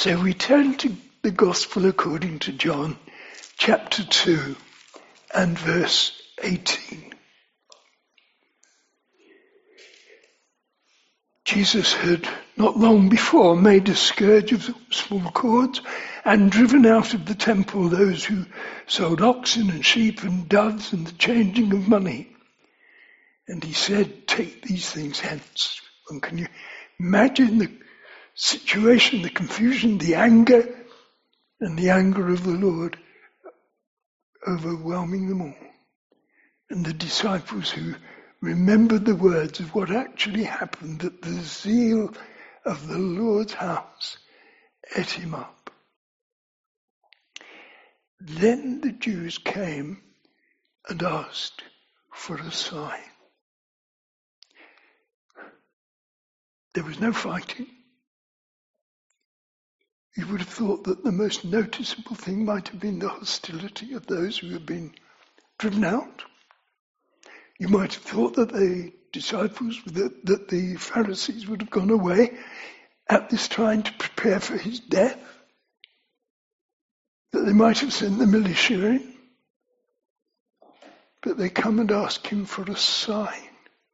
So we turn to the Gospel according to John, chapter 2 and verse 18. Jesus had not long before made a scourge of small cords and driven out of the temple those who sold oxen and sheep and doves and the changing of money. And he said, "Take these things hence." And can you imagine the situation, the confusion, the anger, and the anger of the Lord overwhelming them all? And the disciples who remembered the words of what actually happened, that the zeal of the Lord's house ate him up. Then the Jews came and asked for a sign. There was no fighting. You would have thought that the most noticeable thing might have been the hostility of those who had been driven out. You might have thought that the disciples, that the Pharisees would have gone away at this time to prepare for his death, that they might have sent the militia in, but they come and ask him for a sign.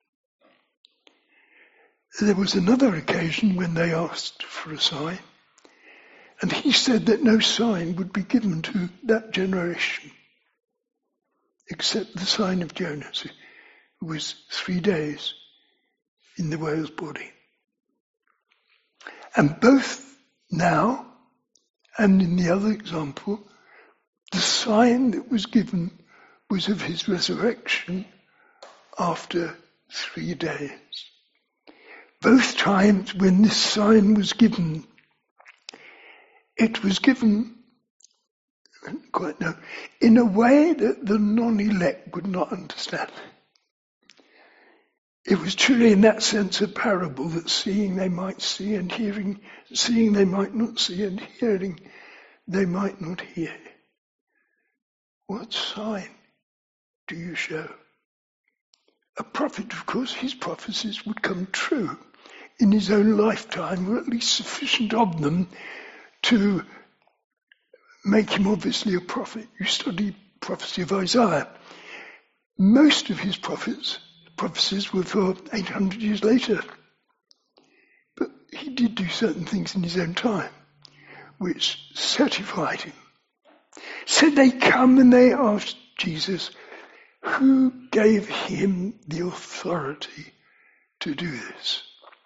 There was another occasion when they asked for a sign, and he said that no sign would be given to that generation except the sign of Jonas, who was 3 days in the whale's body. And both now and in the other example, the sign that was given was of his resurrection after 3 days. Both times when this sign was given, it was given, I don't quite know, in a way that the non-elect would not understand. It was truly in that sense a parable, that seeing they might see, and hearing, seeing they might not see, and hearing they might not hear. What sign do you show? A prophet, of course, his prophecies would come true in his own lifetime, or at least sufficient of them to make him obviously a prophet. You study prophecy of Isaiah. Most of his prophecies were for 800 years later. But he did do certain things in his own time, which certified him. So they come and they ask Jesus, who gave him the authority to do this?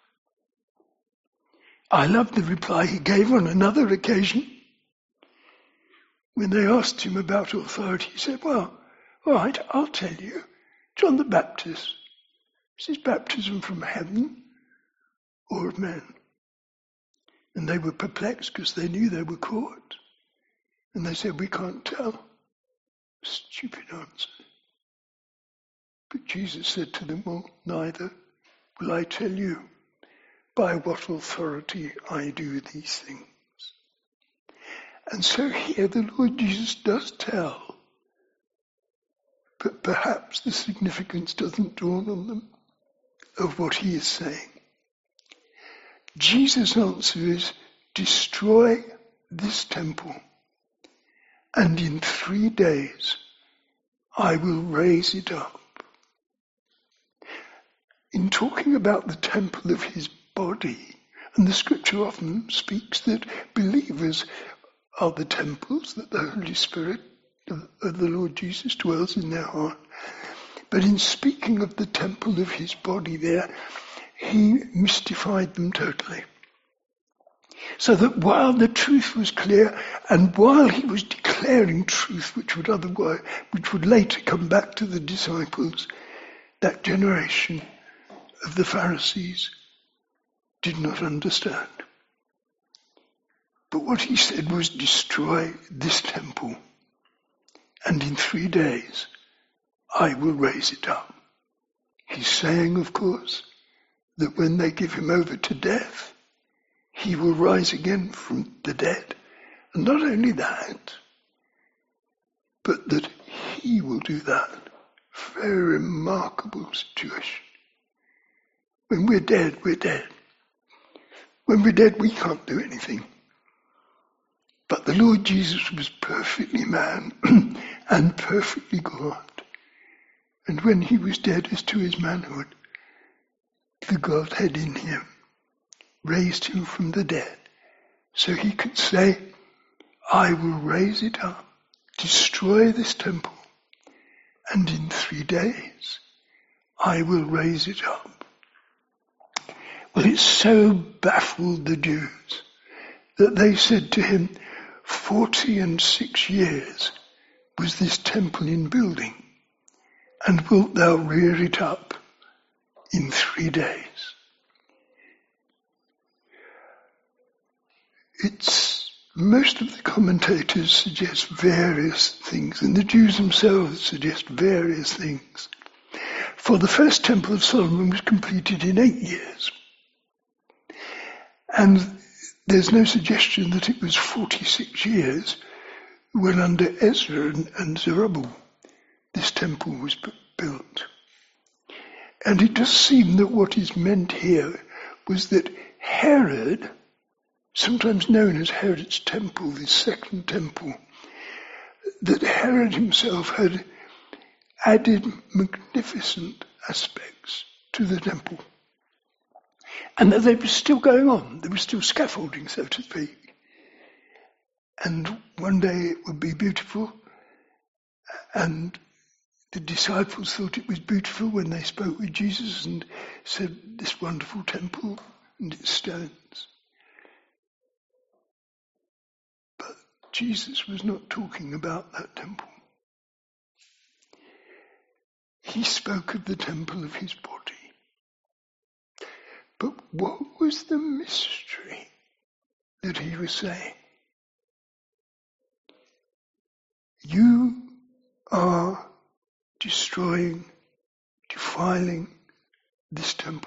I love the reply he gave on another occasion. When they asked him about authority, he said, well, all right, I'll tell you. John the Baptist, is his baptism from heaven or of men? And they were perplexed because they knew they were caught. And they said, we can't tell. Stupid answer. But Jesus said to them, well, neither will I tell you by what authority I do these things. And so here the Lord Jesus does tell, but perhaps the significance doesn't dawn on them of what he is saying. Jesus' answer is, destroy this temple, and in 3 days I will raise it up. In talking about the temple of his body, and the scripture often speaks that believers are the temples, that the Holy Spirit of the Lord Jesus dwells in their heart. But in speaking of the temple of his body there, he mystified them totally. So that while the truth was clear, and while he was declaring truth which would later come back to the disciples, that generation of the Pharisees did not understand. But what he said was, destroy this temple, and in 3 days I will raise it up. He's saying, of course, that when they give him over to death, he will rise again from the dead. And not only that, but that he will do that. Very remarkable situation. When we're dead, we're dead. When we're dead, we can't do anything. But the Lord Jesus was perfectly man and perfectly God. And when he was dead as to his manhood, the Godhead in him raised him from the dead. So he could say, I will raise it up, destroy this temple, and in 3 days I will raise it up. Well, it so baffled the Jews that they said to him, 46 years was this temple in building, and wilt thou rear it up in 3 days? Most of the commentators suggest various things, and the Jews themselves suggest various things. For the first temple of Solomon was completed in 8 years. And there's no suggestion that it was 46 years when under Ezra and Zerubbabel this temple was built. And it does seem that what is meant here was that Herod, sometimes known as Herod's temple, the second temple, that Herod himself had added magnificent aspects to the temple. And that they were still going on. There was still scaffolding, so to speak. And one day it would be beautiful, and the disciples thought it was beautiful when they spoke with Jesus and said, this wonderful temple and its stones. But Jesus was not talking about that temple. He spoke of the temple of his body. But what was the mystery that he was saying? You are destroying, defiling this temple.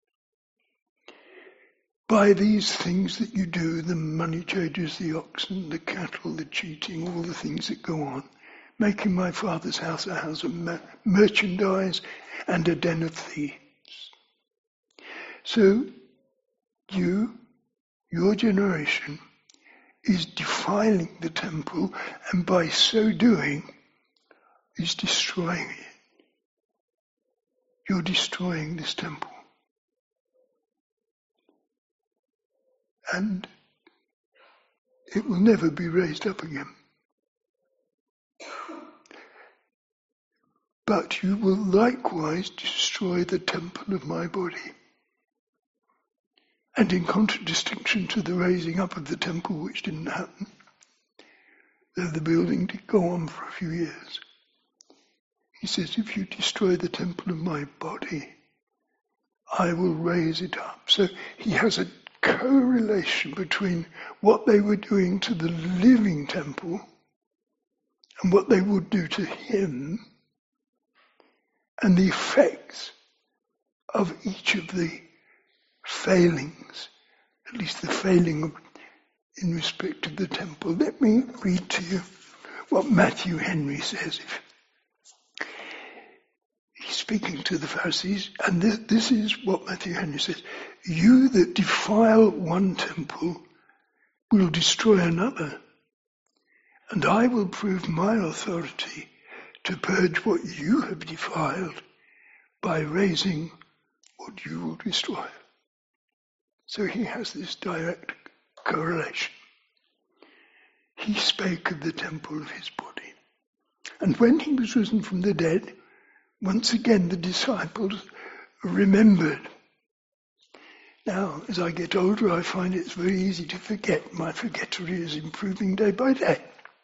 By these things that you do, the money changers, the oxen, the cattle, the cheating, all the things that go on, making my Father's house a house of merchandise and a den of thieves. So your generation, is defiling the temple, and by so doing is destroying it. You're destroying this temple. And it will never be raised up again. But you will likewise destroy the temple of my body. And in contradistinction to the raising up of the temple, which didn't happen, though the building did go on for a few years, he says, if you destroy the temple of my body, I will raise it up. So he has a correlation between what they were doing to the living temple and what they would do to him, and the effects of each of the failings, at least the failing in respect of the temple. Let me read to you what Matthew Henry says. He's speaking to the Pharisees, and this is what Matthew Henry says. You that defile one temple will destroy another, and I will prove my authority to purge what you have defiled by raising what you will destroy. So he has this direct correlation. He spake of the temple of his body. And when he was risen from the dead, once again the disciples remembered. Now, as I get older, I find it's very easy to forget. My forgettery is improving day by day.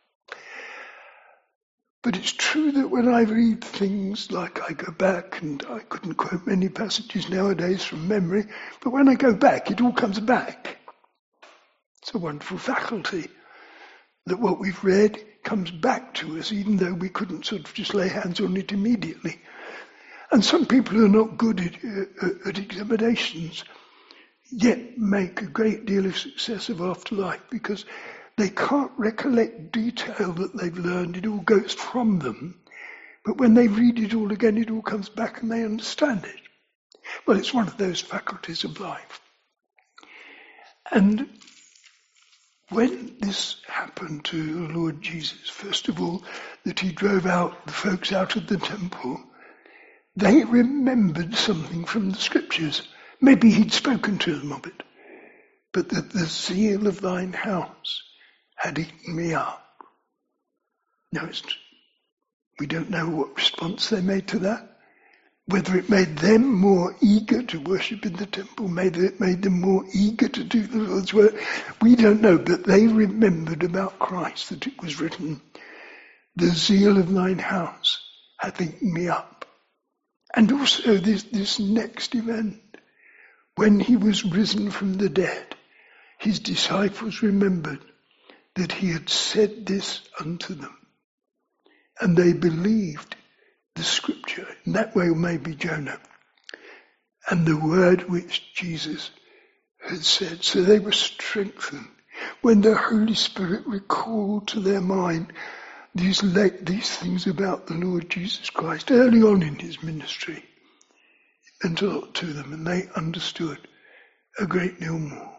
But it's true that when I read things, like I go back, and I couldn't quote many passages nowadays from memory, but when I go back, it all comes back. It's a wonderful faculty that what we've read comes back to us, even though we couldn't sort of just lay hands on it immediately. And some people are not good at examinations, yet make a great deal of success of afterlife, because they can't recollect detail that they've learned. It all goes from them. But when they read it all again, it all comes back and they understand it. Well, it's one of those faculties of life. And when this happened to the Lord Jesus, first of all, that he drove out the folks out of the temple, they remembered something from the scriptures. Maybe he'd spoken to them of it, but that the zeal of thine house had eaten me up. Now, we don't know what response they made to that. Whether it made them more eager to worship in the temple, maybe it made them more eager to do the Lord's work, we don't know. But they remembered about Christ, that it was written, the zeal of thine house hath eaten me up. And also this next event, when he was risen from the dead, his disciples remembered that he had said this unto them. And they believed the scripture, in that way maybe Jonah, and the word which Jesus had said. So they were strengthened when the Holy Spirit recalled to their mind these things about the Lord Jesus Christ early on in his ministry. It meant a lot to them, and they understood a great deal more.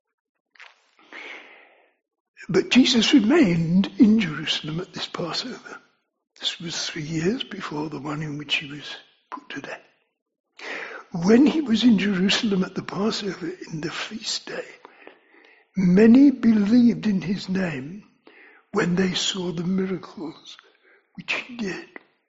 But Jesus remained in Jerusalem at this Passover. This was 3 years before the one in which he was put to death. When he was in Jerusalem at the Passover in the feast day, many believed in his name when they saw the miracles which he did.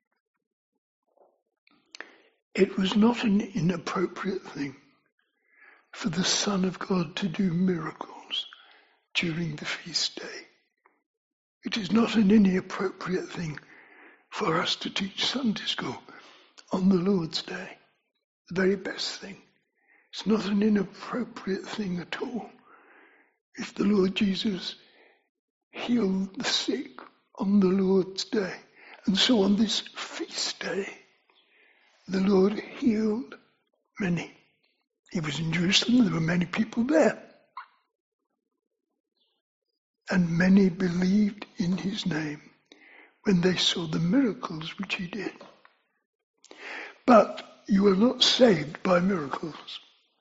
It was not an inappropriate thing for the Son of God to do miracles during the feast day. It is not an inappropriate thing for us to teach Sunday school on the Lord's Day. The very best thing. It's not an inappropriate thing at all. If the Lord Jesus healed the sick on the Lord's Day, and so on this feast day, the Lord healed many. He was in Jerusalem, there were many people there. And many believed in his name when they saw the miracles which he did. But you are not saved by miracles.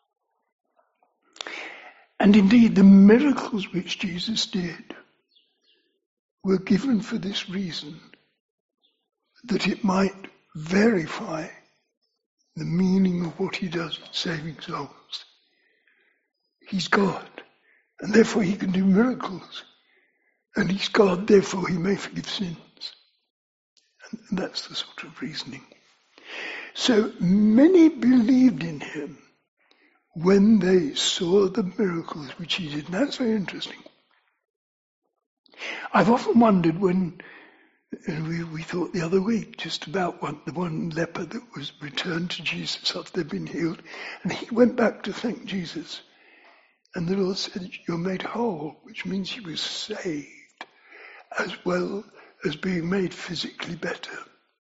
And indeed, the miracles which Jesus did were given for this reason, that it might verify the meaning of what he does in saving souls. He's God, and therefore he can do miracles. And he's God, therefore he may forgive sins. And that's the sort of reasoning. So many believed in him when they saw the miracles which he did. And that's very interesting. I've often wondered when we thought the other week just about the one leper that was returned to Jesus after they'd been healed, and he went back to thank Jesus. And the Lord said, you're made whole, which means he was saved as well as being made physically better.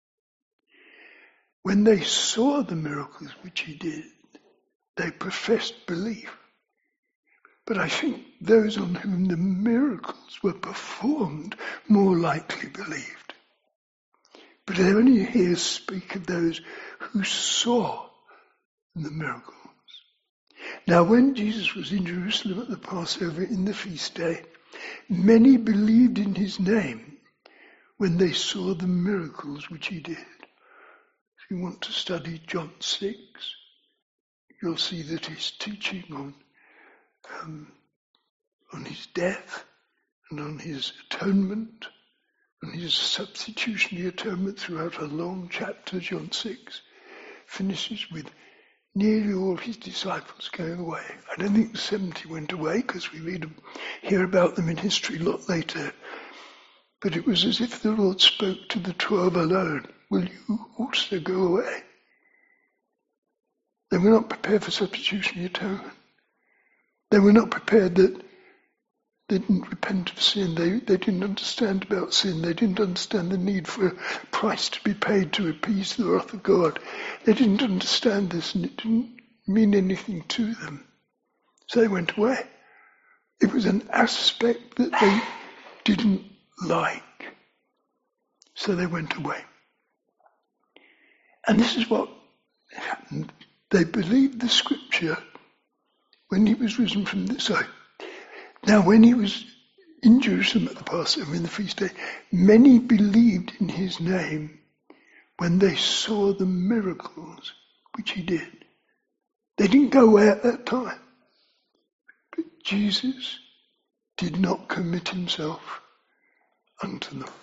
When they saw the miracles which he did, they professed belief. But I think those on whom the miracles were performed more likely believed. But I only here speak of those who saw the miracles. Now when Jesus was in Jerusalem at the Passover in the feast day, many believed in his name when they saw the miracles which he did. If you want to study John 6, you'll see that he's teaching on his death and on his atonement, and his substitutionary atonement throughout a long chapter. John 6 finishes with nearly all his disciples going away. I don't think the 70 went away, because we hear about them in history a lot later. But it was as if the Lord spoke to the 12 alone. Will you also go away? They were not prepared for substitutionary atonement. They were not prepared that they didn't repent of sin. They didn't understand about sin. They didn't understand the need for a price to be paid to appease the wrath of God. They didn't understand this, and it didn't mean anything to them. So they went away. It was an aspect that they didn't like. So they went away. And this is what happened. They believed the scripture when he was risen from the dead. Now when he was in Jerusalem at the Passover, in the feast day, many believed in his name when they saw the miracles which he did. They didn't go away at that time. But Jesus did not commit himself unto them.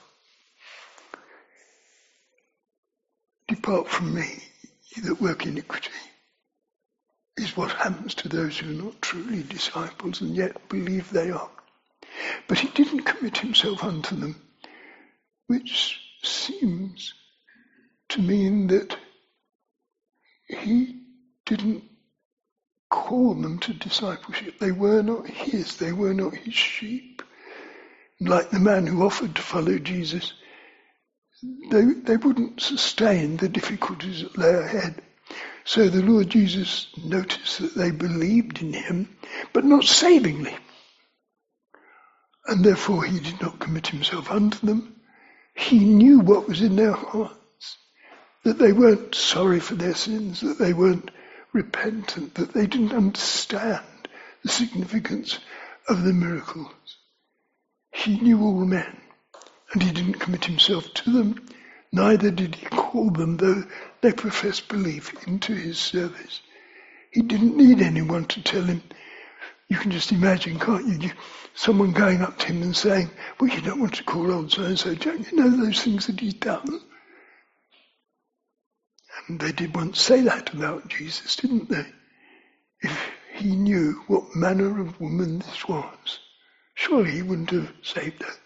Depart from me, ye that work iniquity, is what happens to those who are not truly disciples and yet believe they are. But he didn't commit himself unto them, which seems to mean that he didn't call them to discipleship. They were not his, they were not his sheep. Like the man who offered to follow Jesus, they wouldn't sustain the difficulties that lay ahead. So the Lord Jesus noticed that they believed in him, but not savingly. And therefore he did not commit himself unto them. He knew what was in their hearts, that they weren't sorry for their sins, that they weren't repentant, that they didn't understand the significance of the miracles. He knew all men, and he didn't commit himself to them, neither did he call them, though they professed belief, into his service. He didn't need anyone to tell him. You can just imagine, can't you? Someone going up to him and saying, well, you don't want to call old so-and-so, don't you know those things that he's done? And they did once say that about Jesus, didn't they? If he knew what manner of woman this was, surely he wouldn't have saved her.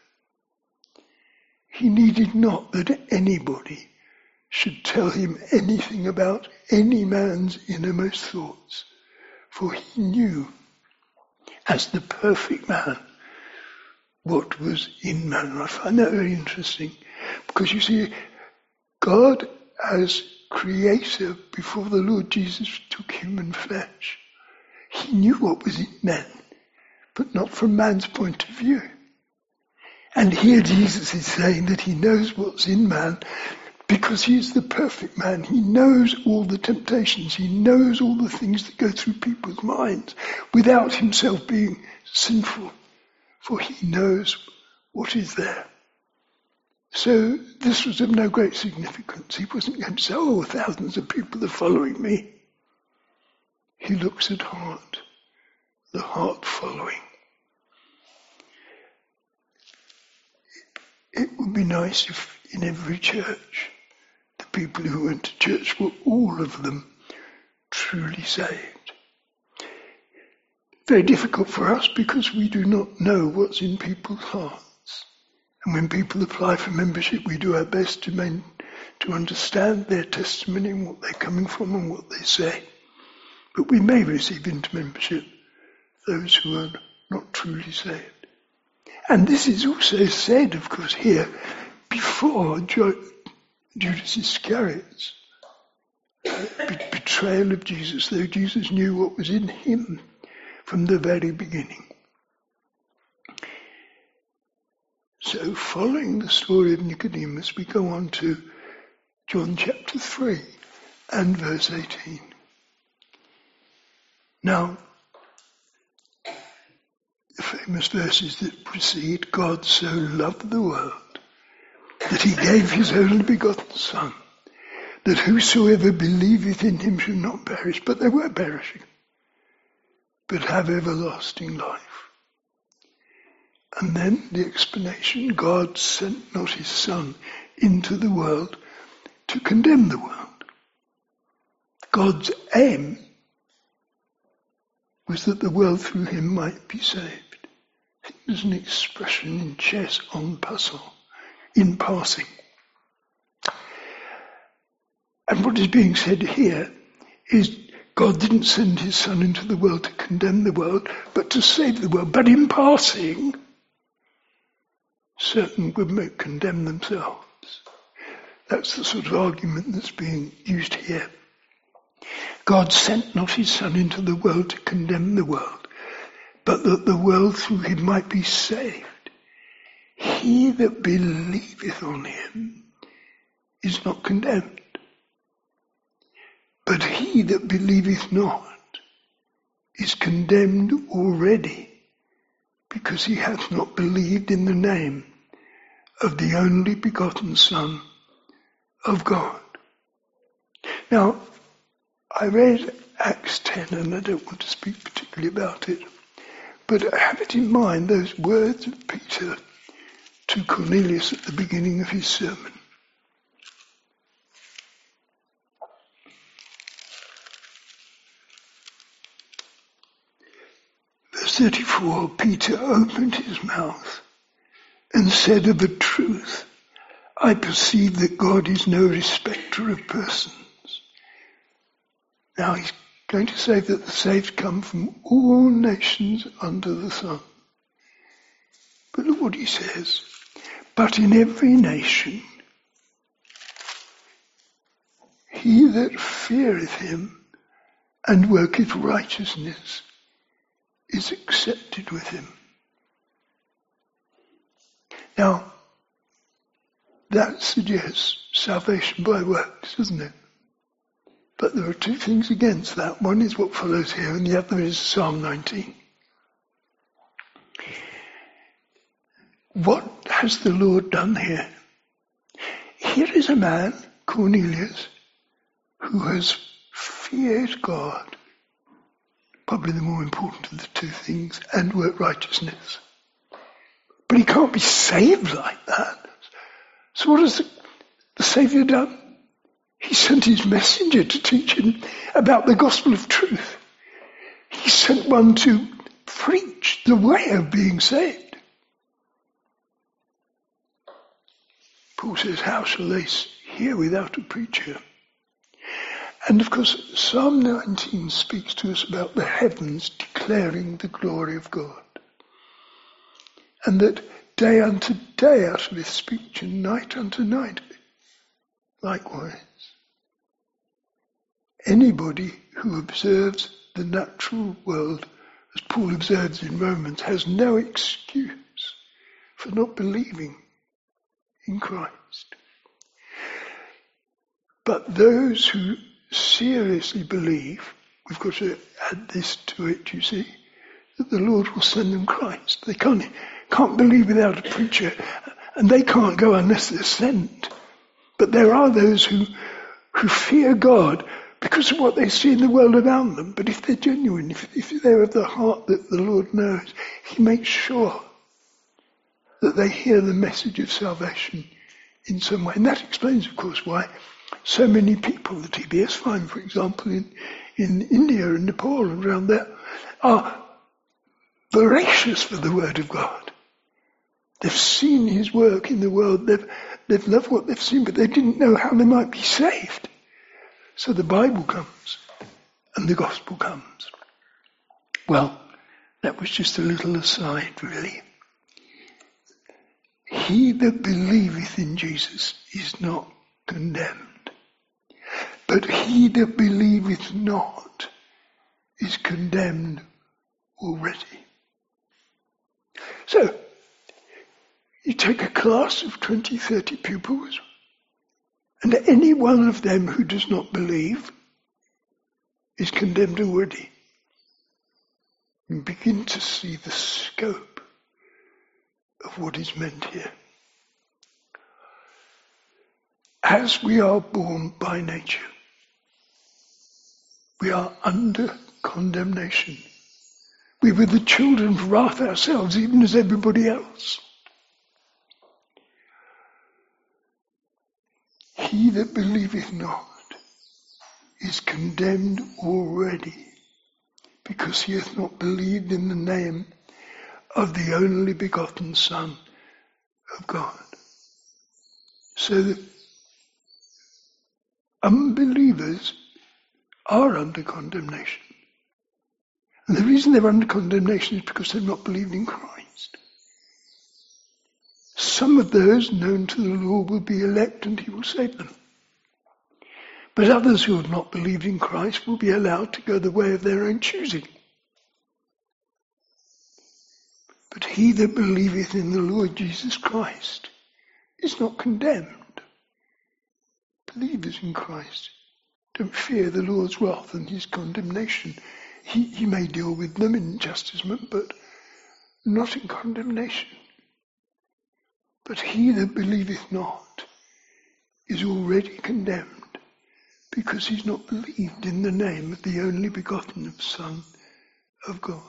He needed not that anybody should tell him anything about any man's innermost thoughts, for he knew, as the perfect man, what was in man. And I find that very interesting, because you see, God as creator, before the Lord Jesus took human flesh, he knew what was in men, but not from man's point of view. And here Jesus is saying that he knows what's in man because he is the perfect man. He knows all the temptations. He knows all the things that go through people's minds without himself being sinful, for he knows what is there. So this was of no great significance. He wasn't going to say, oh, thousands of people are following me. He looks at heart, the heart following. It would be nice if in every church, the people who went to church were all of them truly saved. Very difficult for us because we do not know what's in people's hearts. And when people apply for membership, we do our best to understand their testimony and what they're coming from and what they say. But we may receive into membership those who are not truly saved. And this is also said, of course, here, before Judas Iscariot's betrayal of Jesus, though Jesus knew what was in him from the very beginning. So following the story of Nicodemus, we go on to John chapter 3 and verse 18. Now, the famous verses that precede, God so loved the world that he gave his only begotten Son, that whosoever believeth in him should not perish, but they were perishing, but have everlasting life. And then the explanation, God sent not his Son into the world to condemn the world. God's aim was that the world through him might be saved. I think there's an expression in chess, en passant, in passing. And what is being said here is God didn't send his Son into the world to condemn the world, but to save the world. But in passing, certain would condemn themselves. That's the sort of argument that's being used here. God sent not his Son into the world to condemn the world, but that the world through him might be saved. He that believeth on him is not condemned, but he that believeth not is condemned already, because he hath not believed in the name of the only begotten Son of God. Now, I read Acts 10, and I don't want to speak particularly about it, but I have it in mind, those words of Peter to Cornelius at the beginning of his sermon. Verse 34, Peter opened his mouth and said, of a truth, I perceive that God is no respecter of persons. Now he's going to say that the saved come from all nations under the sun. But look what he says. But in every nation, he that feareth him and worketh righteousness is accepted with him. Now, that suggests salvation by works, doesn't it? But there are two things against that. One is what follows here, and the other is Psalm 19. What has the Lord done here? Here is a man, Cornelius, who has feared God, probably the more important of the two things, and worked righteousness. But he can't be saved like that. So what has the Saviour done? He sent his messenger to teach him about the gospel of truth. He sent one to preach the way of being saved. Paul says, how shall they hear without a preacher? And of course, Psalm 19 speaks to us about the heavens declaring the glory of God. And that day unto day uttereth speech, and night unto night likewise. Anybody who observes the natural world, as Paul observes in Romans, has no excuse for not believing in Christ. But those who seriously believe, we've got to add this to it, you see, that the Lord will send them Christ. They can't believe without a preacher, and they can't go unless they're sent. But there are those who fear God because of what they see in the world around them. But if they're genuine, if they're of the heart that the Lord knows, he makes sure that they hear the message of salvation in some way. And that explains, of course, why so many people, the TBS find, for example, in India and Nepal and around there, are voracious for the word of God. They've seen his work in the world, they've loved what they've seen, but they didn't know how they might be saved. So the Bible comes, and the gospel comes. Well, that was just a little aside, really. He that believeth in Jesus is not condemned, but he that believeth not is condemned already. So, you take a class of 20, 30 pupils, and any one of them who does not believe is condemned already. You begin to see the scope of what is meant here. As we are born by nature, we are under condemnation. We were the children of wrath ourselves, even as everybody else. He that believeth not is condemned already, because he hath not believed in the name of the only begotten Son of God. So that unbelievers are under condemnation. And the reason they're under condemnation is because they've not believed in Christ. Some of those known to the Lord will be elect and he will save them. But others who have not believed in Christ will be allowed to go the way of their own choosing. But he that believeth in the Lord Jesus Christ is not condemned. Believers in Christ don't fear the Lord's wrath and his condemnation. He may deal with them in chastisement, but not in condemnation. But he that believeth not is already condemned, because he's not believed in the name of the only begotten Son of God.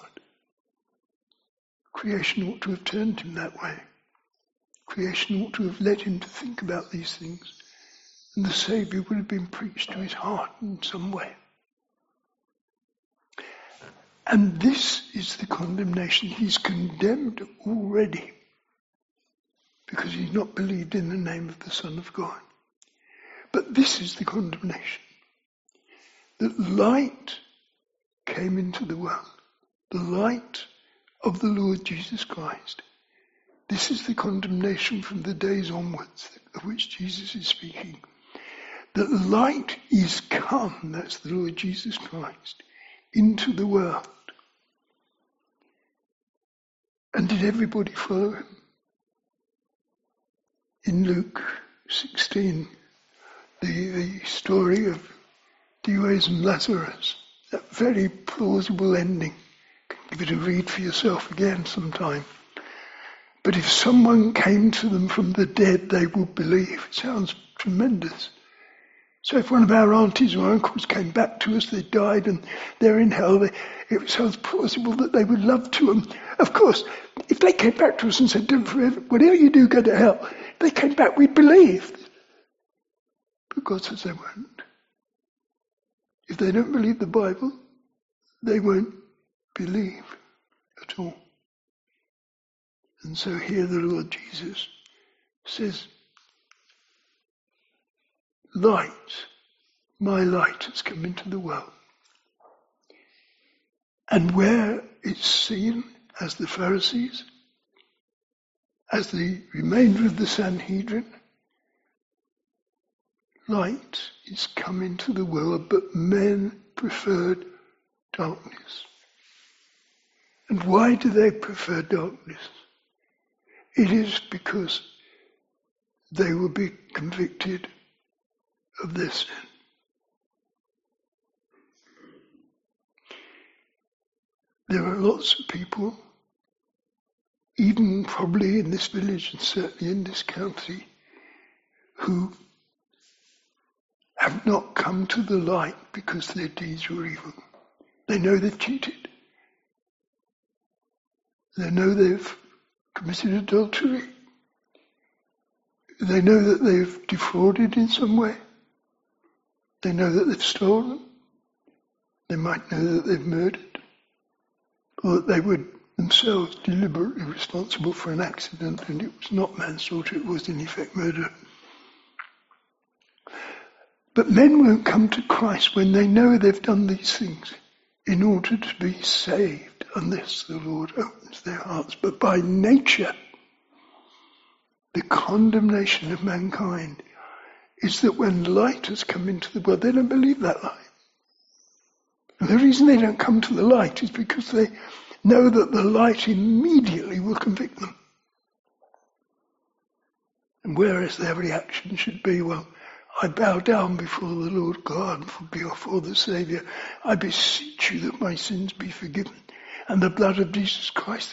Creation ought to have turned him that way. Creation ought to have led him to think about these things, and the Saviour would have been preached to his heart in some way. And this is the condemnation. He's condemned already, because he's not believed in the name of the Son of God. But this is the condemnation, that light came into the world, the light of the Lord Jesus Christ. This is the condemnation from the days onwards of which Jesus is speaking. That light is come, that's the Lord Jesus Christ, into the world. And did everybody follow him? In Luke 16, the story of Dives and Lazarus, that very plausible ending. Give it a read for yourself again sometime. But if someone came to them from the dead, they would believe. It sounds tremendous. So if one of our aunties or uncles came back to us, they died and they're in hell, it sounds plausible that they would love to them. Of course, if they came back to us and said, "Don't forever, whatever you do, go to hell," if they came back, we'd believe. But God says they won't. If they don't believe the Bible, they won't believe at all. And so here the Lord Jesus says, light, my light has come into the world. And where it's seen as the Pharisees, as the remainder of the Sanhedrin, light is come into the world, but men preferred darkness. And why do they prefer darkness? It is because they will be convicted of their sin. There are lots of people, even probably in this village and certainly in this county, who have not come to the light because their deeds were evil. They know they've cheated. They know they've committed adultery. They know that they've defrauded in some way. They know that they've stolen. They might know that they've murdered, or that they were themselves deliberately responsible for an accident and it was not manslaughter, it was in effect murder. But men won't come to Christ when they know they've done these things in order to be saved, unless the Lord opens their hearts. But by nature, the condemnation of mankind is that when light has come into the world, they don't believe that light. And the reason they don't come to the light is because they know that the light immediately will convict them. And whereas their reaction should be, well, I bow down before the Lord God, before the Saviour. I beseech you that my sins be forgiven. And the blood of Jesus Christ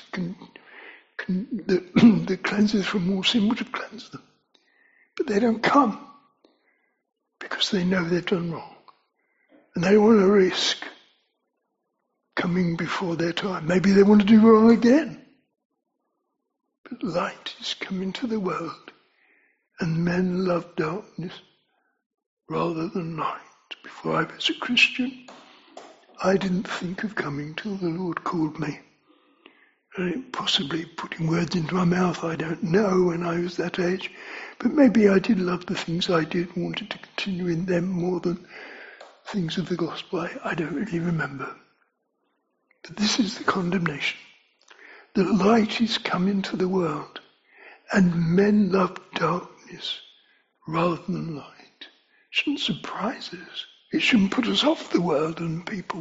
that cleanses from all sin would have cleansed them. But they don't come because they know they've done wrong. And they want to risk coming before their time. Maybe they want to do wrong again. But light is coming to the world, and men love darkness rather than light. Before I was a Christian, I didn't think of coming till the Lord called me. And possibly putting words into my mouth, I don't know when I was that age, but maybe I did love the things I did and wanted to continue in them more than things of the gospel. I don't really remember. But this is the condemnation. The light is come into the world, and men love darkness rather than light. It shouldn't surprise us. It shouldn't put us off the world and people.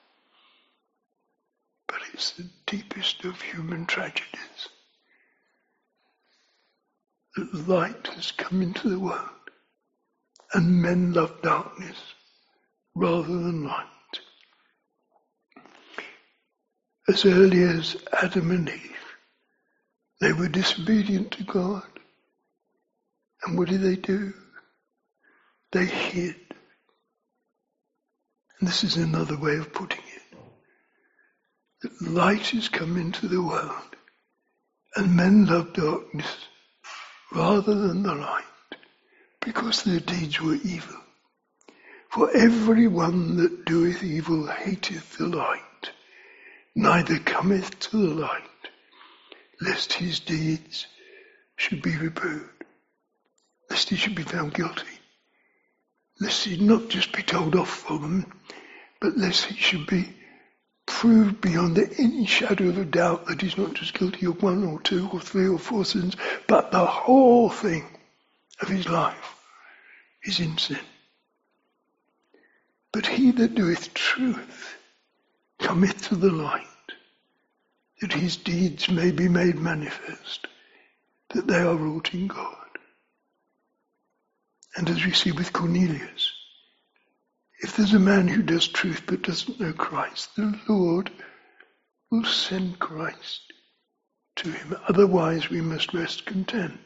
But it's the deepest of human tragedies. That light has come into the world, and men love darkness rather than light. As early as Adam and Eve, They were disobedient to God. And what did they do? They hid. And this is another way of putting it. That light is come into the world, and men love darkness rather than the light, because their deeds were evil. For every one that doeth evil hateth the light, neither cometh to the light, lest his deeds should be reproved, lest he should be found guilty, lest he not just be told off for them, but lest he should be proved beyond any shadow of a doubt that he's not just guilty of 1 or 2 or 3 or 4 sins, but the whole thing of his life is in sin. But he that doeth truth cometh to the light, that his deeds may be made manifest, that they are wrought in God. And as we see with Cornelius, if there's a man who does truth but doesn't know Christ, the Lord will send Christ to him. Otherwise we must rest content.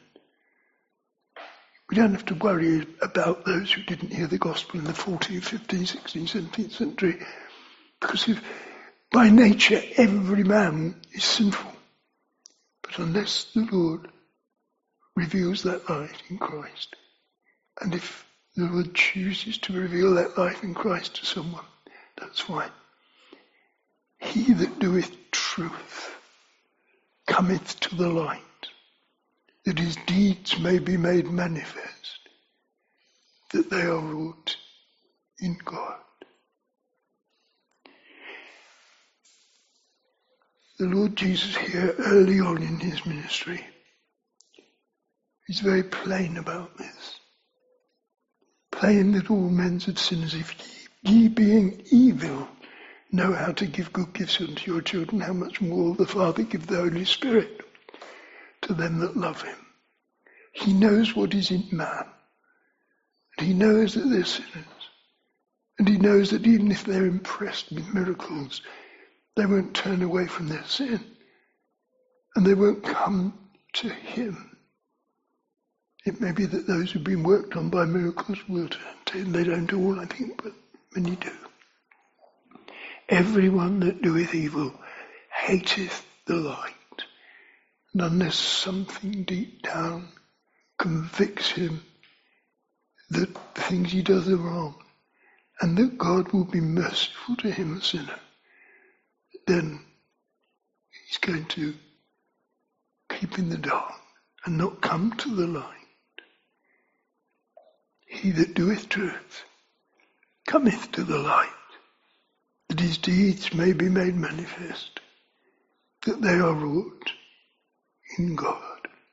We don't have to worry about those who didn't hear the gospel in the 14th, 15th, 16th, 17th century, because if by nature every man is sinful. But unless the Lord reveals that light in Christ, and if the Lord chooses to reveal that light in Christ to someone, that's fine. He that doeth truth cometh to the light, that his deeds may be made manifest, that they are wrought in God. The Lord Jesus here, early on in his ministry, is very plain about this. Plain that all men are sinners. If ye being evil know how to give good gifts unto your children, how much more will the Father give the Holy Spirit to them that love him? He knows what is in man. And he knows that they're sinners. And he knows that even if they're impressed with miracles, they won't turn away from their sin. And they won't come to him. It may be that those who've been worked on by miracles will turn to him. They don't all, I think, but many do. Everyone that doeth evil hateth the light. And unless something deep down convicts him that the things he does are wrong, and that God will be merciful to him, a sinner, then he's going to keep in the dark and not come to the light. He that doeth truth cometh to the light, that his deeds may be made manifest, that they are wrought in God.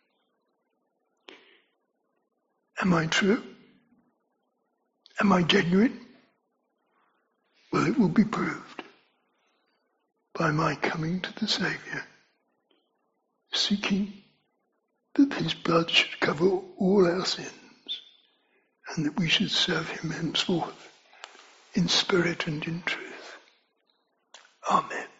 Am I true? Am I genuine? Well, it will be proved by my coming to the Saviour, seeking that his blood should cover all our sins, and that we should serve him henceforth in spirit and in truth. Amen.